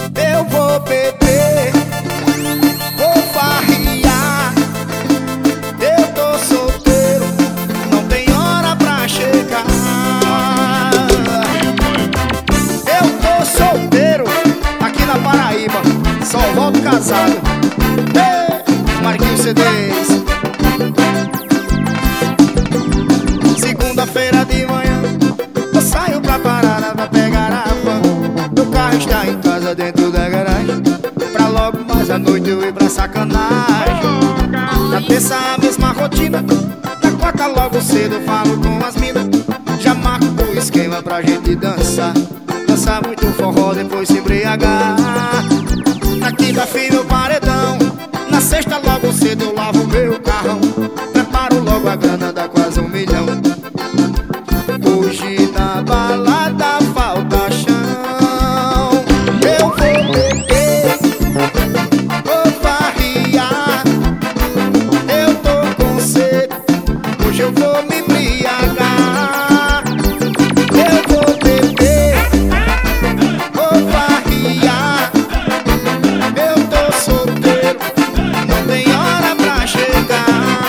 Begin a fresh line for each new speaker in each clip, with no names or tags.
Eu vou beber, vou farriar. Eu tô solteiro, não tem hora pra chegar. Eu tô solteiro, aqui na Paraíba, só volto casado. Ei, Marquinhos CDs. Segunda-feira de manhã, eu saio pra parada pra pegar a van. Meu carro está em casa dentro da garagem, pra logo mais à noite eu ir pra sacanagem. Na terça a mesma rotina, na quarta logo cedo eu falo com as minas. Já marco o esquema pra gente dançar, dançar muito forró, depois se embriagar. Na quinta firme o paredão, na sexta logo cedo eu lavo meu carrão. Preparo logo a grana, dá quase 1 milhão. Hoje na balada falta chão. Eu vou beber, vou farriar. Eu tô com sede, hoje eu vou me embriagar. Eu vou beber, vou farriar. Eu tô solteiro, não tem hora pra chegar.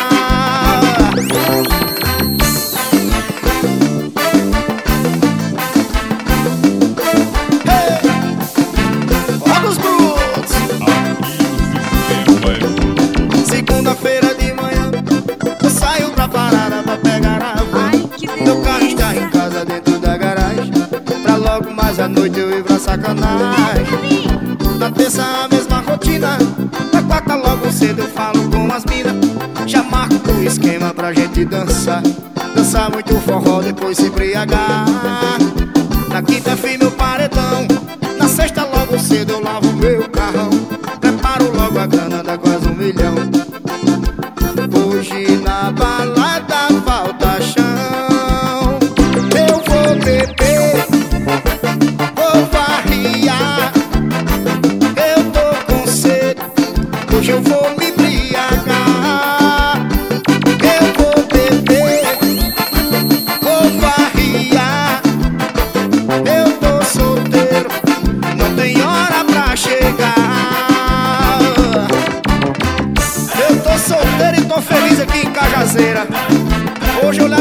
Segunda-feira de manhã, eu saio pra parada pra pegar a van. Meu carro está em casa dentro da garagem, pra logo mais à noite eu ir pra sacanagem. Na terça a mesma rotina, na quarta logo cedo eu falo com as minas. Já marco o esquema pra gente dançar, dançar muito forró, depois se embriagar. Na quinta firme o paredão, na sexta logo cedo eu lavo meu carrão. Preparo logo a grana, dá quase 1 milhão. Hoje na balada falta chão. Eu vou beber, vou farriar. Eu tô com sede, hoje eu vou me embriagar. Eu vou beber, vou farriar. Eu tô solteiro, não tem hora pra chegar. Eu tô solteiro e tô feliz aqui em Cajazeira. Hoje eu